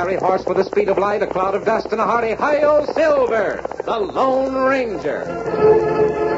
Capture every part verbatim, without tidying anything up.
fiery horse with the speed of light, a cloud of dust, and a hearty Hi-Yo Silver, the Lone Ranger.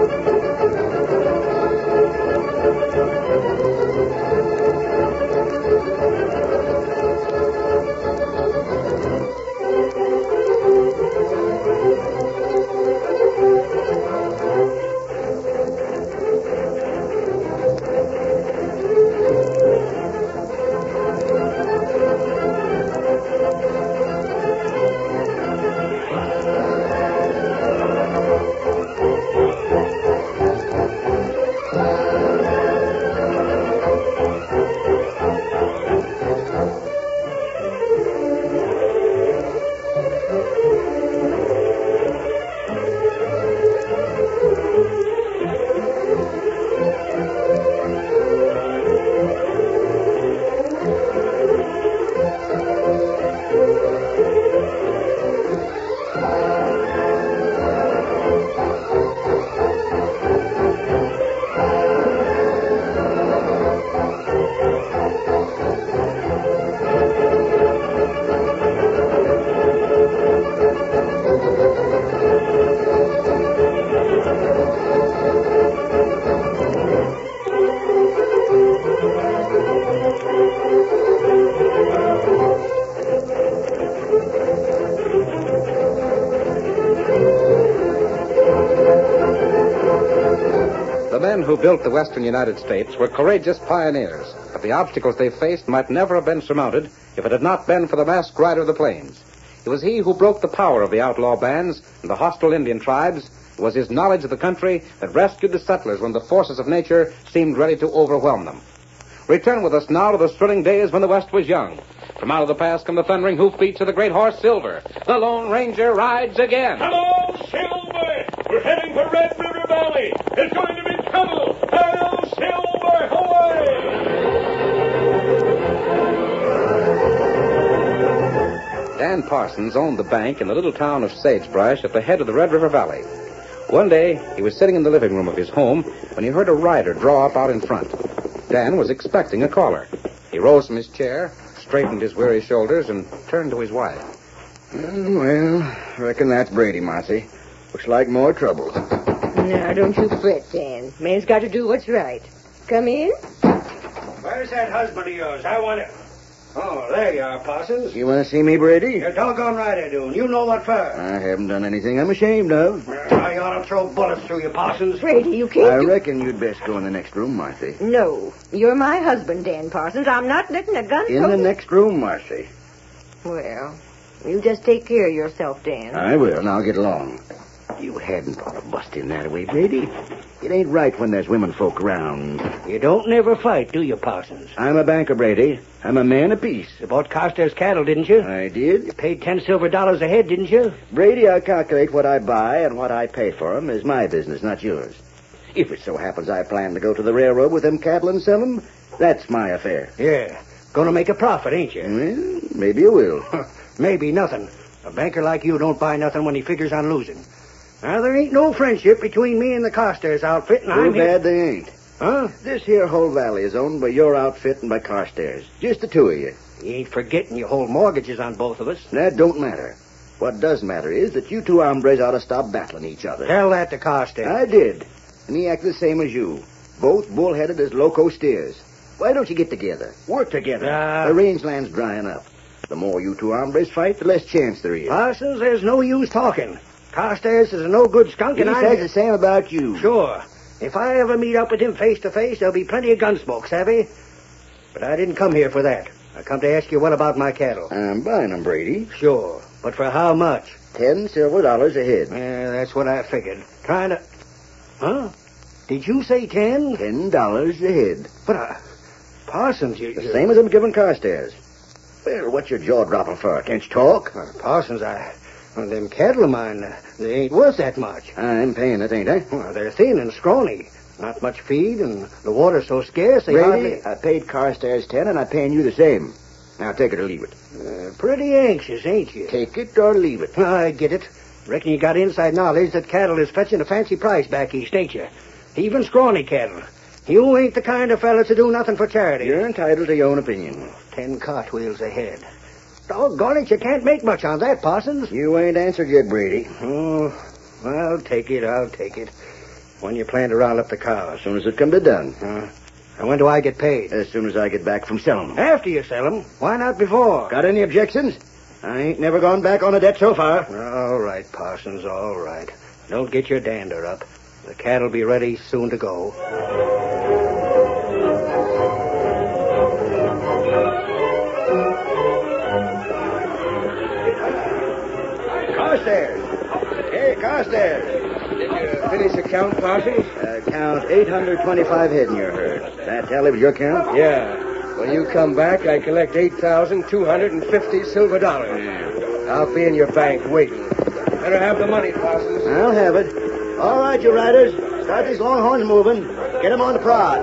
The men who built the western United States were courageous pioneers, but the obstacles they faced might never have been surmounted if it had not been for the masked rider of the plains. It was he who broke the power of the outlaw bands and the hostile Indian tribes. It was his knowledge of the country that rescued the settlers when the forces of nature seemed ready to overwhelm them. Return with us now to the thrilling days when the West was young. From out of the past come the thundering hoofbeats of the great horse Silver. The Lone Ranger rides again. Hello, Silver! We're heading for Red River Valley. There's going to be trouble. Hello, Silver! Away! Dan Parsons owned the bank in the little town of Sagebrush at the head of the Red River Valley. One day, he was sitting in the living room of his home when he heard a rider draw up out in front. Dan was expecting a caller. He rose from his chair, straightened his weary shoulders, and turned to his wife. Well, I reckon that's Brady, Marcy. Looks like more trouble. Now, don't you fret, Dan. Man's got to do what's right. Come in. Where's that husband of yours? I want to... Oh, there you are, Parsons. You want to see me, Brady? You're doggone right I do, and you know what for. I haven't done anything I'm ashamed of. Well, I ought to throw bullets through you, Parsons. Brady, you can't I do... reckon you'd best go in the next room, Marcy. No. You're my husband, Dan Parsons. I'm not letting a gun... In the next room, Marcy. Well, you just take care of yourself, Dan. I will. Now get along. You hadn't ought to bust in that way, Brady. It ain't right when there's women folk around. You don't never fight, do you, Parsons? I'm a banker, Brady. I'm a man of peace. You bought Carstairs cattle, didn't you? I did. You paid ten silver dollars a head, didn't you? Brady, I calculate what I buy and what I pay for 'em is my business, not yours. If it so happens I plan to go to the railroad with them cattle and sell 'em, that's my affair. Yeah. Gonna make a profit, ain't you? Well, maybe you will. Maybe nothing. A banker like you don't buy nothing when he figures on losing. Now, there ain't no friendship between me and the Carstairs outfit, and Too I'm here... bad they ain't. Huh? This here whole valley is owned by your outfit and by Carstairs. Just the two of you. You ain't forgetting you hold mortgages on both of us. That don't matter. What does matter is that you two hombres ought to stop battling each other. Tell that to Carstairs. I did. And he acted the same as you. Both bull-headed as loco steers. Why don't you get together? Work together. Uh, the rangeland's drying up. The more you two hombres fight, the less chance there is. Parsons, there's no use talking. Carstairs is a no-good skunk, He and I... says the same about you. Sure. If I ever meet up with him face-to-face, there'll be plenty of gunsmoke, savvy? But I didn't come here for that. I come to ask you what about my cattle. I'm buying them, Brady. Sure. But for how much? Ten silver dollars a head. Yeah, that's what I figured. Trying to... Huh? Did you say ten? Ten dollars a head. But, uh... Parsons, you... The you... same as I'm giving Carstairs. Well, what's your jaw dropping for? Can't you talk? Well, Parsons, I... Well, them cattle of mine, uh, they ain't worth that much. I'm paying it, ain't I? Well, they're thin and scrawny. Not much feed, and the water's so scarce they Brady, hardly... I paid Carstairs ten, and I'm paying you the same. Now, take it or leave it. Uh, pretty anxious, ain't you? Take it or leave it. I get it. Reckon you got inside knowledge that cattle is fetching a fancy price back east, ain't you? Even scrawny cattle. You ain't the kind of fella to do nothing for charity. You're entitled to your own opinion. Ten cartwheels ahead. Doggone it, you can't make much on that, Parsons. You ain't answered yet, Brady. Oh, I'll take it, I'll take it. When you plan to round up the cows? As soon as it can be done. Uh, and when do I get paid? As soon as I get back from selling them. After you sell them. Why not before? Got any objections? I ain't never gone back on a debt so far. All right, Parsons, all right. Don't get your dander up. The cat'll be ready soon to go. Carstairs. Hey, Carstairs. Did you finish the count, Parsons? Uh, count eight hundred twenty-five head in your herd. That tally with your count? Yeah. When you come back, I collect eight thousand two hundred fifty silver dollars. Yeah. I'll be in your bank waiting. Better have the money, Parsons. I'll have it. All right, you riders. Start these longhorns moving. Get them on the prod.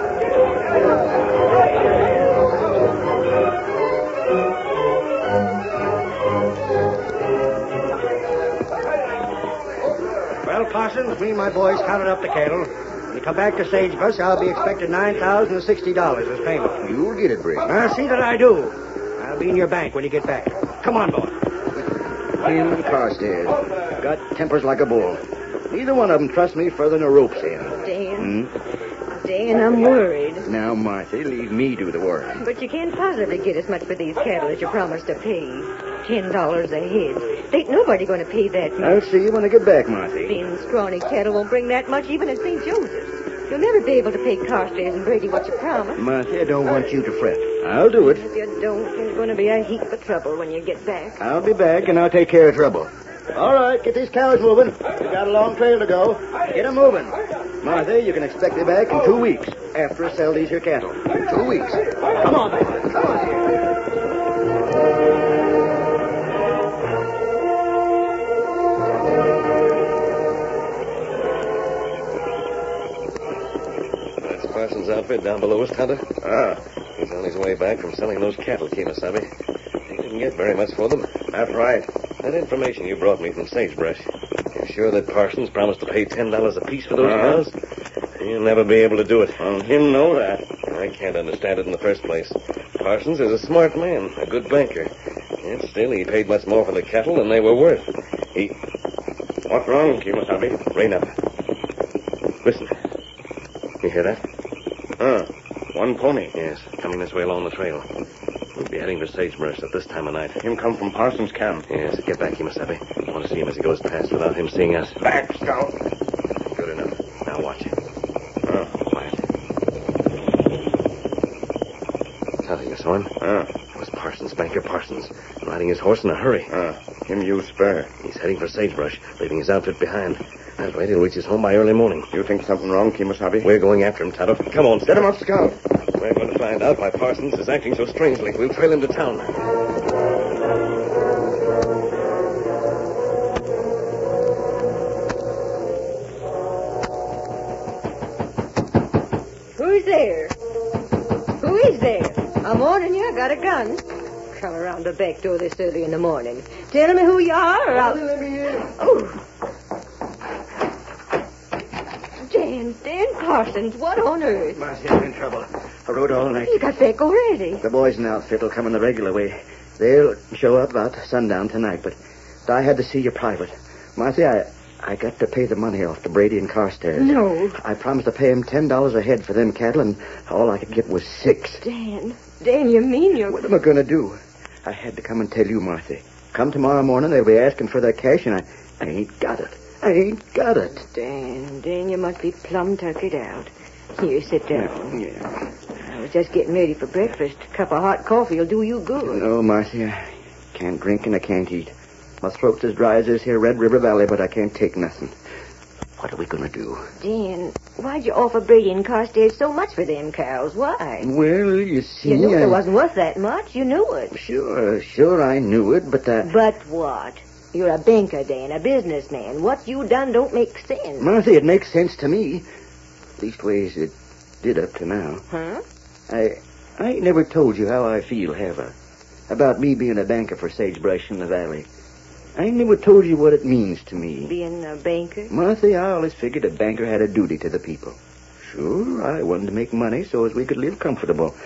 Well, Parsons, me and my boys counted up the cattle. When you come back to Sagebrush, I'll be expecting nine thousand sixty dollars as payment. You'll get it, Brady. I'll see that I do. I'll be in your bank when you get back. Come on, boy. Him, Carstairs. Got tempers like a bull. Neither one of them trusts me further than a rope's end. Dan. Hmm? Dan, I'm worried. Now, Martha, leave me do the work. But you can't possibly get as much for these cattle as you promised to pay. Ten dollars a head. Ain't nobody going to pay that much. I'll see you when I get back, Martha. Being scrawny cattle won't bring that much even at Saint Joseph's. You'll never be able to pay Carstairs and Brady what you promised. Martha, I don't want you to fret. I'll do it. If you don't, there's going to be a heap of trouble when you get back. I'll be back, and I'll take care of trouble. All right, get these cows moving. We've got a long trail to go. Get them moving. Martha, you can expect me back in two weeks after I sell these here cattle. Two weeks. Come on, boy. Come on. That's Parsons' outfit down below us, Tonto. Ah, He's on his way back from selling those cattle, Kemosabe. He didn't get very much for them. that's right. That information you brought me from Sagebrush. You're sure that Parsons promised to pay ten dollars apiece for those Uh-huh. cows? He'll never be able to do it. Well, him know that. I can't understand it in the first place. Parsons is a smart man, a good banker. Yet still, he paid much more for the cattle than they were worth. He... What's wrong, Kemosabe? Rain up. Listen. You hear that? Huh. One pony. Yes, coming this way along the trail. We'll be heading for Sagebrush at this time of night. Him come from Parsons' camp. Yes, get back, Kemosabe. I want to see him as he goes past without him seeing us. Back, Scout. Good enough. Now watch. Huh. Quiet. Tonto, you saw him? Huh. It was Parsons, Banker Parsons, riding his horse in a hurry. Huh. Him use spur. He's heading for Sagebrush, leaving his outfit behind. That way he'll reach his home by early morning. You think something wrong, Kemosabe? We're going after him, Tonto. Come on, Set him up, Scout. We're going to find out why Parsons is acting so strangely. We'll trail him to town. Who's there? Who is there? I'm warning you, I got a gun. Come around the back door this early in the morning. Tell me who you are, or I'll... Let me in. Oh. Dan, Dan Parsons, what on earth? Martha's in trouble. I rode all night. You got back already. The boys and outfit will come in the regular way. They'll show up about sundown tonight, but I had to see you private. Martha, I, I got to pay the money off to Brady and Carstairs. No. I promised to pay him ten dollars a head for them cattle, and all I could get was six. Dan, Dan, you mean you're... What am I going to do? I had to come and tell you, Martha. Come tomorrow morning, they'll be asking for their cash, and I, I ain't got it. I ain't got it. Dan, Dan, you must be plumb tuckered out. Here, sit down. Yeah. I was just getting ready for breakfast. A cup of hot coffee will do you good. No, Martha, I can't drink and I can't eat. My throat's as dry as this here Red River Valley, but I can't take nothing. What are we going to do? Dan, why'd you offer Brady and Carstairs so much for them cows? Why? Well, you see... You knew I... it wasn't worth that much. You knew it. Sure, sure, I knew it, but uh... But what? You're a banker, Dan, a businessman. What you done don't make sense. Martha, it makes sense to me. Leastways, it did up to now. Huh? I I ain't never told you how I feel, have I? About me being a banker for Sagebrush in the Valley. I ain't never told you what it means to me. Being a banker? Martha, I always figured a banker had a duty to the people. Sure, I wanted to make money so as we could live comfortable.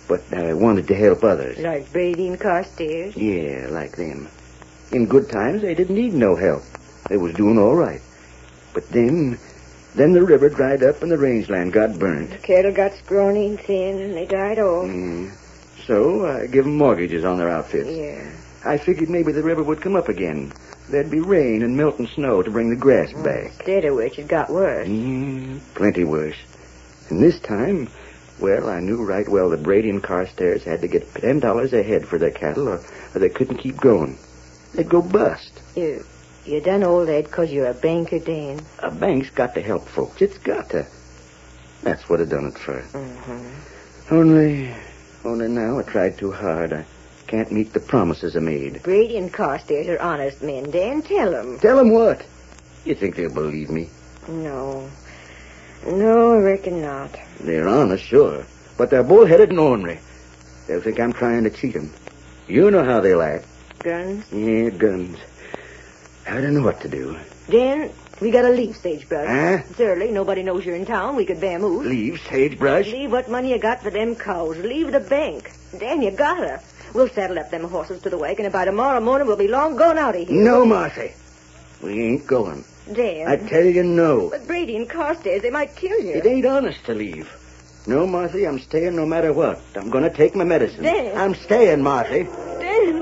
but I wanted to help others. Like Brady and Carstairs? Yeah, like them. In good times, they didn't need no help. They was doing all right. But then, then the river dried up and the rangeland got burnt. The cattle got scrawny and thin, and they died off. Mm. So I give 'em mortgages on their outfits. Yeah. I figured maybe the river would come up again. There'd be rain and melting snow to bring the grass back. Instead of which, it got worse. Mm, plenty worse. And this time, well, I knew right well that Brady and Carstairs had to get ten dollars a head for their cattle, or, or they couldn't keep going. They'd go bust. You, you done all that because you're a banker, Dan. A bank's got to help folks. It's got to. That's what I done it for. Mm-hmm. Only, only now I tried too hard. I can't meet the promises I made. Brady and Carstairs are honest men, Dan. Tell them. Tell them what? You think they'll believe me? No. No, I reckon not. They're honest, sure. But they're bullheaded and ornery. They'll think I'm trying to cheat them. You know how they'll act. Guns? Yeah, guns. I don't know what to do. Dan, we gotta leave Sagebrush. Huh? It's early. Nobody knows you're in town. We could vamoose. Leave Sagebrush? Leave what money you got for them cows. Leave the bank. Dan, you gotta. We'll saddle up them horses to the wagon, and by tomorrow morning we'll be long gone out of here. No, Marthy. We ain't going. Dan. I tell you no. But Brady and Carstairs, they might kill you. It ain't honest to leave. No, Marthy, I'm staying no matter what. I'm going to take my medicine. Dan. I'm staying, Marthy. Dan.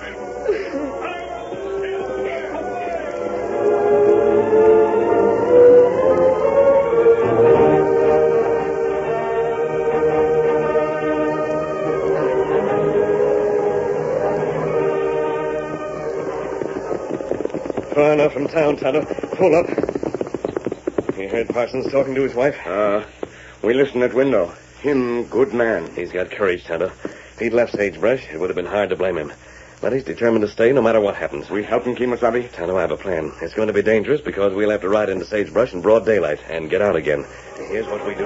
Far enough from town, Tonto. Pull up. You heard Parsons talking to his wife? Uh, we listen at window. Him good man. He's got courage, Tonto. If he'd left Sagebrush, it would have been hard to blame him. But he's determined to stay no matter what happens. We help him, Kemosabe? Tonto, I have a plan. It's going to be dangerous because we'll have to ride into Sagebrush in broad daylight and get out again. Here's what we do.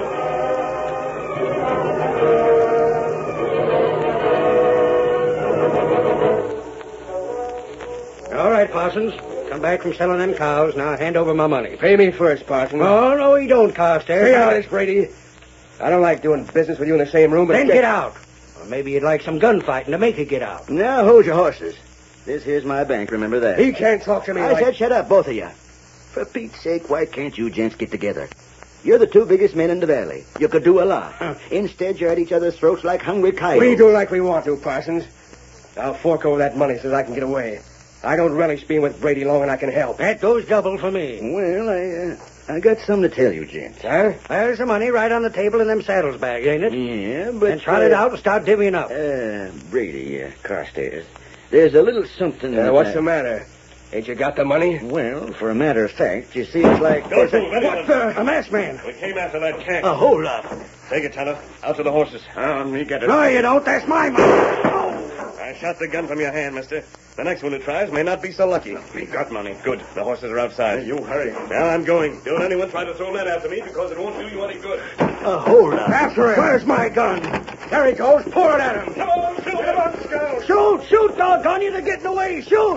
All right, Parsons. Come back from selling them cows. Now hand over my money. Pay me first, Parsons. Oh, no, he don't, Carstairs. Stay out of this, Brady. I don't like doing business with you in the same room. But Then get out. Or maybe you'd like some gunfighting to make you get out. Now, hold your horses. This here's my bank, remember that. He can't talk to me I like... said shut up, both of you. For Pete's sake, why can't you gents get together? You're the two biggest men in the valley. You could do a lot. Huh. Instead, you're at each other's throats like hungry coyotes. We do like we want to, Parsons. I'll fork over that money so that I can get away. I don't relish being with Brady long and I can help. That goes double for me. Well, I, uh, I got something to tell you, gents. Huh? There's the money right on the table in them saddles bags, ain't it? Yeah, but... And trot it out and start divvying up. Uh, Brady, uh, Carstairs. There's a little something... Uh, that what's I- the matter? Ain't you got the money? Well, for a matter of fact, you see, it's like... Don't move, What anyone. the? A masked man. We came after that cat. A hold up. Take it, Tonto. Out to the horses. Um, me get it. No, you don't. That's my money. I shot the gun from your hand, mister. The next one who tries may not be so lucky. We got money. Good. The horses are outside. You hurry. Now I'm going. Don't anyone try to throw lead after me because it won't do you any good. A hold up. After him. Where's my gun? There he goes. Pour it at him. Come on, shoot him. Come on, Scout. Shoot, shoot, doggone you. They're getting away. Shoot.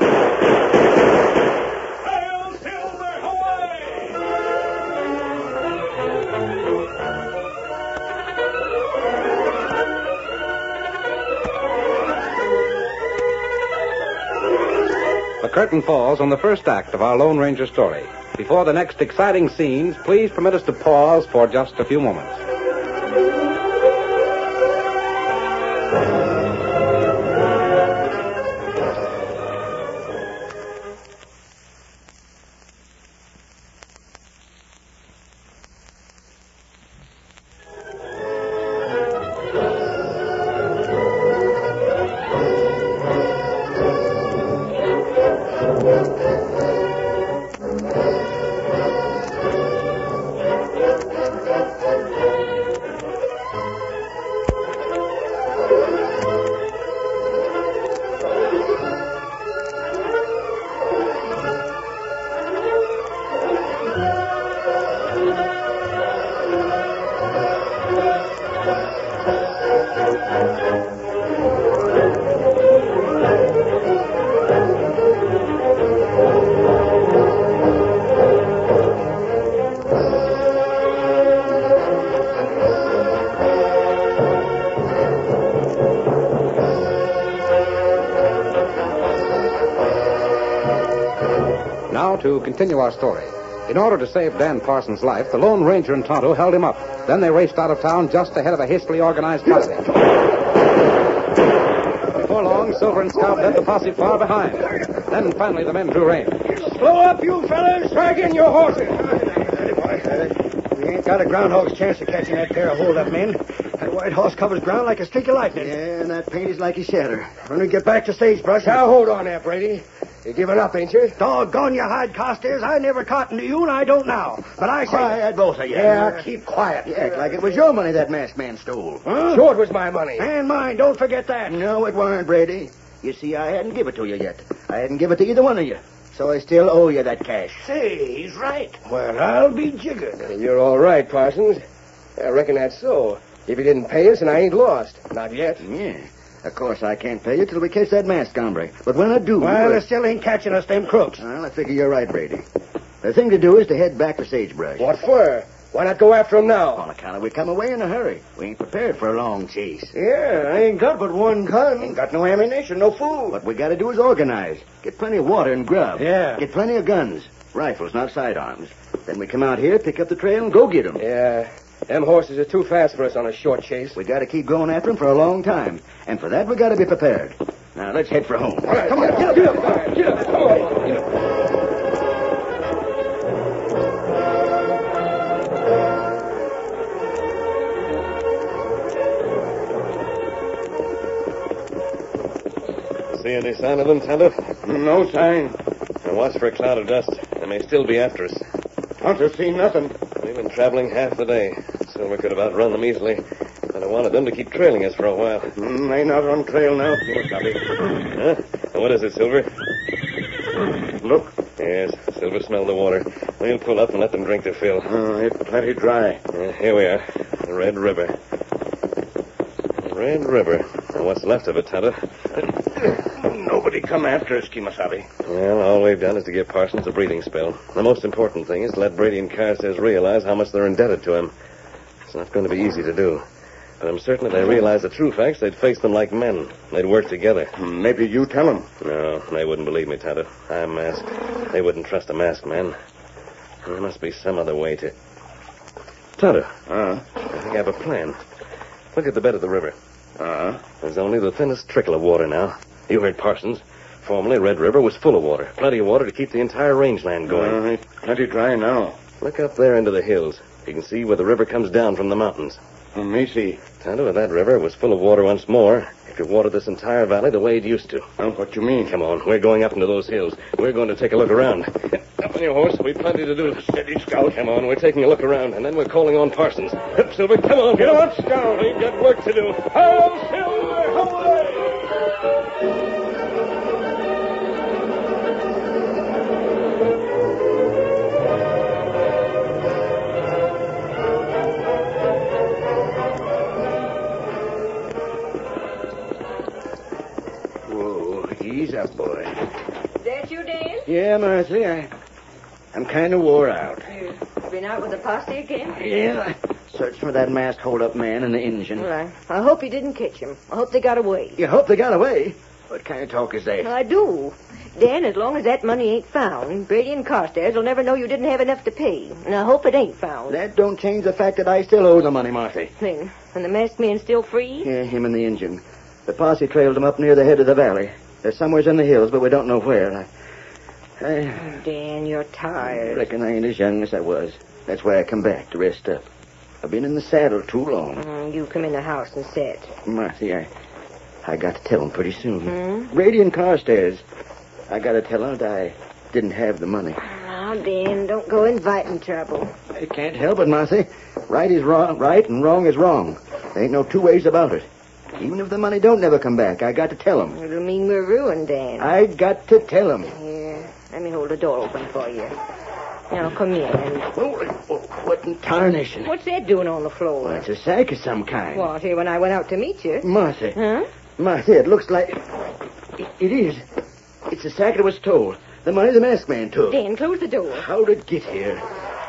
Hail Silver, Hawaii! The curtain falls on the first act of our Lone Ranger story. Before the next exciting scenes, please permit us to pause for just a few moments. now to continue our story. In order to save Dan Parsons' life, the Lone Ranger and Tonto held him up. Then they raced out of town just ahead of a hastily organized posse. Before long, Silver and Scout led the posse far behind. Then finally the men drew rein. Slow up, you fellas. Drag in your horses. We ain't got a groundhog's chance of catching that pair of hold-up men. That white horse covers ground like a streak of lightning. Yeah, and that paint is like a shatter. When we get back to Sagebrush... Now, hold on there, Brady. You're giving up, ain't you? Doggone you, Hyde Carstairs. I never cottoned to you, and I don't now. But I say... Quiet, both of you. Yeah, keep quiet. You act like it was your money that masked man stole. Huh? Sure, it was my money. And mine, don't forget that. No, it weren't, Brady. You see, I hadn't give it to you yet. I hadn't give it to either one of you. So I still owe you that cash. Say, he's right. Well, I'll be jiggered. You're all right, Parsons. I reckon that's so. If he didn't pay us, and I ain't lost. Not yet. Yeah. Of course, I can't pay you till we catch that masked hombre. But when I do... Well, uh, they still ain't catching us, them crooks. Well, I figure you're right, Brady. The thing to do is to head back to Sagebrush. What for? Why not go after him now? On account of we come away in a hurry. We ain't prepared for a long chase. Yeah, I ain't got but one gun. Ain't got no ammunition, no food. What we gotta do is organize. Get plenty of water and grub. Yeah. Get plenty of guns. Rifles, not sidearms. Then we come out here, pick up the trail, and go get 'em. Yeah, them horses are too fast for us on a short chase. We gotta keep going after 'em for a long time. And for that, we gotta be prepared. Now, let's head for home. All right, come on, get up, get up, get up, come on, get up. See any sign of them, Tonto? No sign. Now watch for a cloud of dust. They may still be after us. Tonto seen nothing. We've been traveling half the day. Silver could have outrun them easily. But I wanted them to keep trailing us for a while. Mm, they not on trail now, Kimasabi. Huh? Now, what is it, Silver? Look. Yes, Silver smelled the water. We'll pull up and let them drink their fill. Uh, it's plenty dry. Uh, here we are. The Red River. The Red River. Now, what's left of it, Tonto? Nobody come after us, Kimasabi. Well, all we've done is to give Parsons a breathing spell. The most important thing is to let Brady and Carstairs realize how much they're indebted to him. It's not going to be easy to do. But I'm certain if they realized the true facts, they'd face them like men. They'd work together. Maybe you tell them. No, they wouldn't believe me, Tonto. I'm masked. They wouldn't trust a masked man. There must be some other way to... Tonto. Uh, I think I have a plan. Look at the bed of the river. uh, There's only the thinnest trickle of water now. You heard Parsons. Formerly, Red River was full of water. Plenty of water to keep the entire rangeland going. uh, it's plenty dry now. Look up there into the hills. You can see where the river comes down from the mountains. Let me see. Tonto, if that river was full of water once more, it could water this entire valley the way it used to. Uh, what you mean? Come on, we're going up into those hills. We're going to take a look around. Up on your horse. We've plenty to do. Steady, Scout. Come on, we're taking a look around, and then we're calling on Parsons. Up, Silver, come on. Get on, Scout. We've got work to do. Hail, Silver! Away! Whoa, ease up, boy. That you, Dan? Yeah, Marcy, I, I'm kind of wore out. You been out with the posse again? Yeah, I searched for that masked hold-up man and the engine. Well, I, I hope you didn't catch him. I hope they got away. You hope they got away? What kind of talk is that? I do. Dan, as long as that money ain't found, Brady and Carstairs will never know you didn't have enough to pay. And I hope it ain't found. That don't change the fact that I still owe the money, Marcy. Then, and the masked man's still free? Yeah, him and the engine. The posse trailed him up near the head of the valley. They're somewheres in the hills, but we don't know where. I, I Dan, you're tired. reckon I ain't as young as I was. That's why I come back to rest up. I've been in the saddle too long. Mm, you come in the house and sit. Marcy, I, I got to tell them pretty soon. Hmm? Brady and Carstairs. I got to tell them that I didn't have the money. Now, Dan, don't go inviting trouble. I can't help it, Marcy. Right is wrong, right, and wrong is wrong. There ain't no two ways about it. Even if the money don't never come back, I got to tell them. It'll mean we're ruined, Dan. I got to tell them. Here, let me hold the door open for you. Now, come in. And... Oh, oh, what in tarnation? What's that doing on the floor? Well, it's a sack of some kind. What, here when I went out to meet you? Marcy. Huh? Marcy, it looks like... It, it is. It's the sack that was stole. The money the masked man took. Dan, close the door. How'd it get here?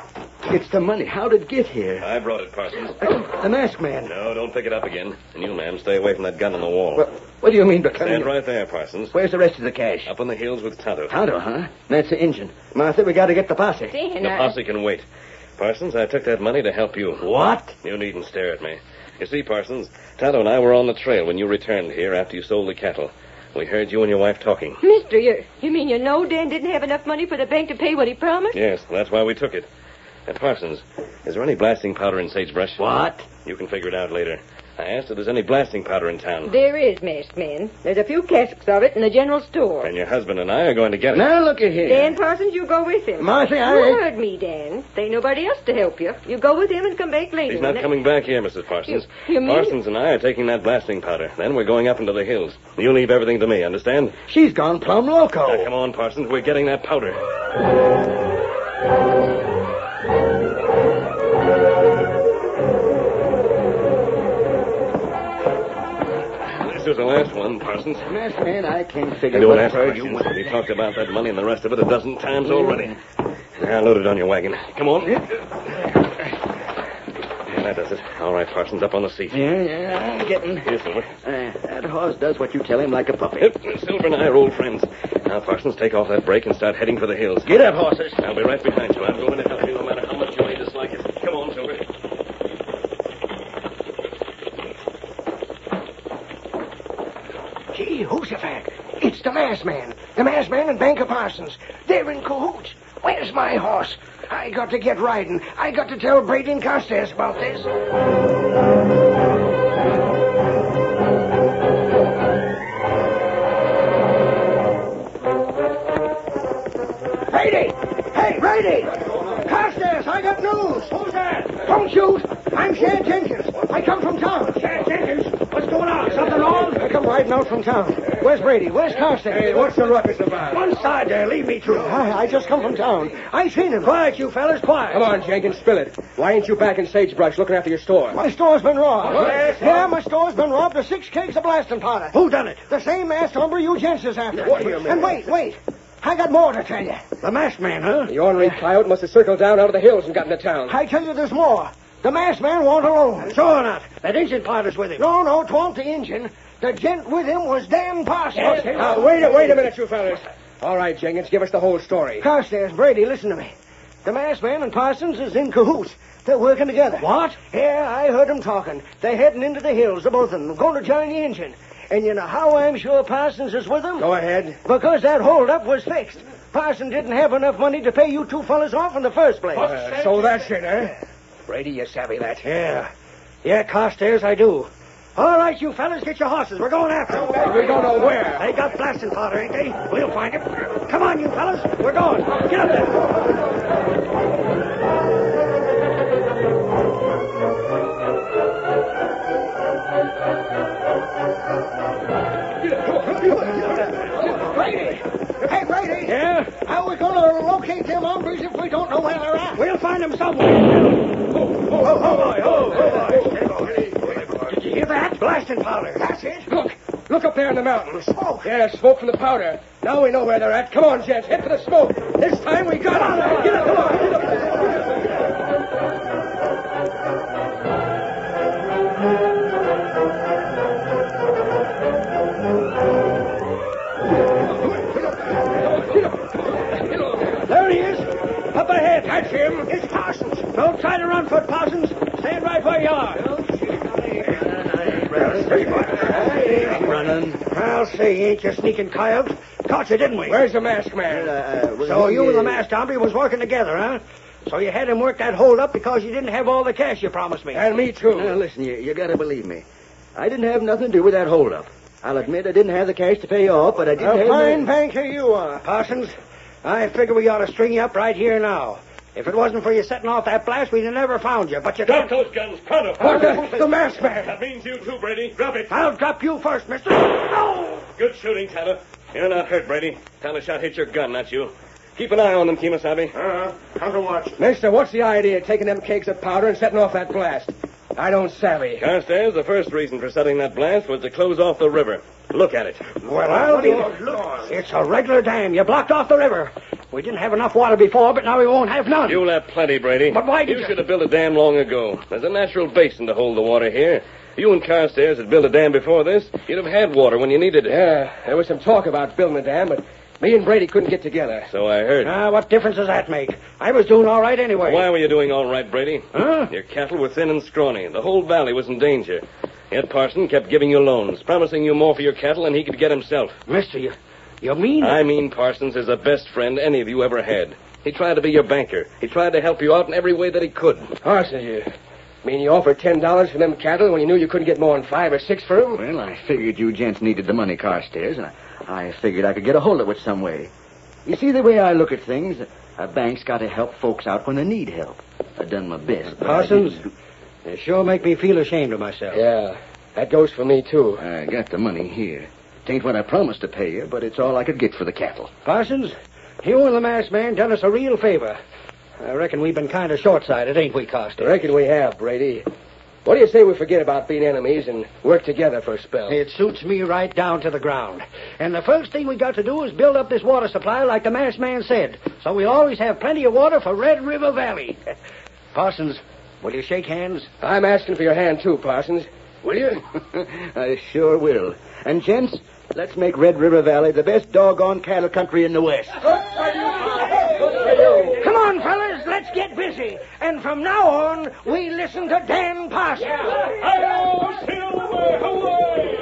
It's the money. How did it get here? I brought it, Parsons. The masked man. No, don't pick it up again. And you, ma'am, stay away from that gun on the wall. What, what do you mean by Stand right there, Parsons. Where's the rest of the cash? Up on the hills with Tonto. Tonto, huh? That's the engine. Martha, we got to get the posse. Dan, The I... posse can wait. Parsons, I took that money to help you. What? You needn't stare at me. You see, Parsons, Tonto and I were on the trail when you returned here after you sold the cattle. We heard you and your wife talking. Mister, you, you mean you know Dan didn't have enough money for the bank to pay what he promised? Yes, that's why we took it. And Parsons, is there any blasting powder in sagebrush? What? You can figure it out later. I asked if there's any blasting powder in town. There is, masked man. There's a few casks of it in the general store. And your husband and I are going to get it. Now, look at here. Dan Parsons, you go with him. Martha, I... You heard me, Dan. There ain't nobody else to help you. You go with him and come back later. He's not and coming back here, Missus Parsons. You- you mean- Parsons and I are taking that blasting powder. Then we're going up into the hills. You leave everything to me, understand? She's gone plumb loco. Now, come on, Parsons. We're getting that powder. This is the last one, Parsons. Masked man, I can't I figure don't what ask bird questions. you want. We talked about that money and the rest of it a dozen times already. Now, load it on your wagon. Come on. Yeah, that does it. All right, Parsons, up on the seat. Yeah, yeah, I'm getting... Here, Silver. Uh, that horse does what you tell him like a puppy. Yep, Silver and I are old friends. Now, Parsons, take off that brake and start heading for the hills. Get up, horses. I'll be right behind you. I'm going to help you no matter how much you may dislike it. Come on, Silver. Gee, Jehoshaphat. It's the masked man. The masked man and Banker Parsons. They're in cahoots. Where's my horse? I got to get riding. I got to tell Brady and Costas about this. Brady! Hey, Brady! Costas, I got news. Who's that? Don't shoot. I'm Shad Jenkins. I come from town. Shad Jenkins? What's going on? Something wrong? I come riding out from town. Where's Brady? Where's Costas? Hey, what's the ruckus about? One side there. Leave me through. I, I just come from town. I seen him. Quiet, you fellas. Quiet. Come on, Jenkins, spill it. Why ain't you back in Sagebrush looking after your store? My store's been robbed. What? Yeah, my store's been robbed of six kegs of blasting powder. Who done it? The same masked hombre you gents is after. What do you mean? And wait, wait. I got more to tell you. The masked man, huh? The ornery coyote must have circled down out of the hills and got into town. I tell you there's more. The masked man won't alone. Sure not. That engine pilot's with him. No, no, 'twon't the engine. The gent with him was Dan Parsons. Now, wait a, wait a minute, you fellas. All right, Jenkins, give us the whole story. Costas, Brady, listen to me. The masked man and Parsons is in cahoots. They're working together. What? Yeah, I heard them talking. They're heading into the hills, the both of them, going to join the engine. And you know how I'm sure Parsons is with them? Go ahead. Because that holdup was fixed. Parsons didn't have enough money to pay you two fellas off in the first place. Uh, so that's it, huh? Brady, you savvy that. Yeah. Yeah, Costas, I do. All right, you fellas, get your horses. We're going after them. We don't know where. They got blasting powder, ain't they? We'll find him. Come on, you fellas. We're going. Get up there. Brady! Hey, Brady! Yeah? How are we going to locate them hombres if we don't know where they're at? We'll find them somewhere. Oh, oh, oh, boy, oh, oh, boy. Did you hear that? Blasting powder. That's it. Look. Look up there in the mountains. Smoke. Yeah, smoke from the powder. Now we know where they're at. Come on, gents. Head for the smoke. This time we got it. Get up, come on. Get up. There he is. Up ahead. That's him. It's Parsons. Don't try to run, Foot Parsons. Stand right where you are. I'm running. I'll say, ain't you sneaking coyote? Caught you, didn't we? Where's the masked man? Uh, So you and the masked hombre was working together, huh? So you had him work that hold up because you didn't have all the cash you promised me. And me, too. Now, listen, you, you gotta believe me. I didn't have nothing to do with that holdup. I'll admit I didn't have the cash to pay you off, but I did A have... fine the... banker you are, Parsons. I figure we ought to string you up right here now. If it wasn't for you setting off that blast, we'd have never found you. But you Drop can't... those guns, pronto. What the, the masked man. That means you too, Brady. Drop it. I'll drop you first, mister. No! Good shooting, Tanner. You're not hurt, Brady. Tyler shot hit your gun, not you. Keep an eye on them, Kemosabe. Uh-huh. Come to watch. Mister, what's the idea of taking them cakes of powder and setting off that blast? I don't savvy. Carstairs, the first reason for setting that blast was to close off the river. Look at it. Well, I'll be... Look, it's a regular dam. You blocked off the river. We didn't have enough water before, but now we won't have none. You'll have plenty, Brady. But why did you... you... should have built a dam long ago. There's a natural basin to hold the water here. You and Carstairs had built a dam before this. You'd have had water when you needed it. Yeah, there was some talk about building a dam, but me and Brady couldn't get together. So I heard. Ah, what difference does that make? I was doing all right anyway. Why were you doing all right, Brady? Huh? Your cattle were thin and scrawny. The whole valley was in danger. Yet Parson kept giving you loans, promising you more for your cattle than he could get himself. Mister, you, you mean... I mean Parsons is the best friend any of you ever had. He tried to be your banker. He tried to help you out in every way that he could. Parson, you mean you offered ten dollars for them cattle when you knew you couldn't get more than five or six for them? Well, I figured you gents needed the money, Carstairs, and I, I figured I could get a hold of it some way. You see, the way I look at things, a bank's got to help folks out when they need help. I done my best. but I Parsons, didn't- you sure make me feel ashamed of myself. Yeah, that goes for me, too. I got the money here. Tain't what I promised to pay you, but it's all I could get for the cattle. Parsons, you and the masked man done us a real favor. I reckon we've been kind of short-sighted, ain't we, I Carstairs? reckon we have, Brady. What do you say we forget about being enemies and work together for a spell? It suits me right down to the ground. And the first thing we got to do is build up this water supply like the masked man said, so we'll always have plenty of water for Red River Valley. Parsons, will you shake hands? I'm asking for your hand, too, Parsons. Will you? I sure will. And, gents, let's make Red River Valley the best doggone cattle country in the West. Come on, fellas, let's get busy. And from now on, we listen to Dan Parsons. Hi-yo, Silver! Away!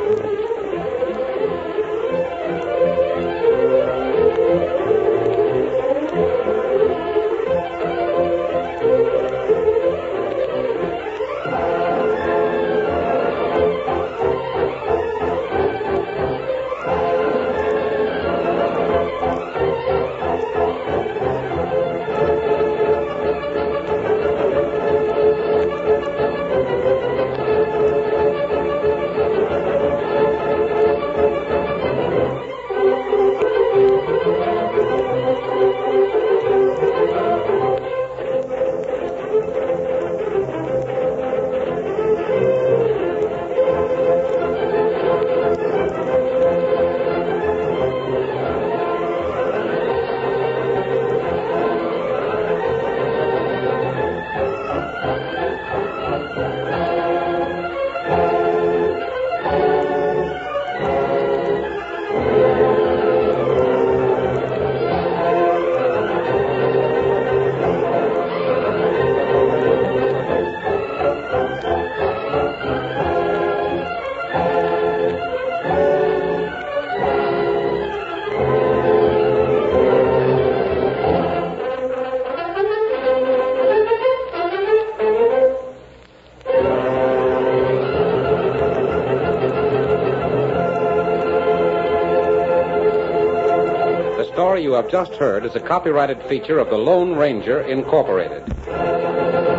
The story you have just heard is a copyrighted feature of the Lone Ranger, Incorporated.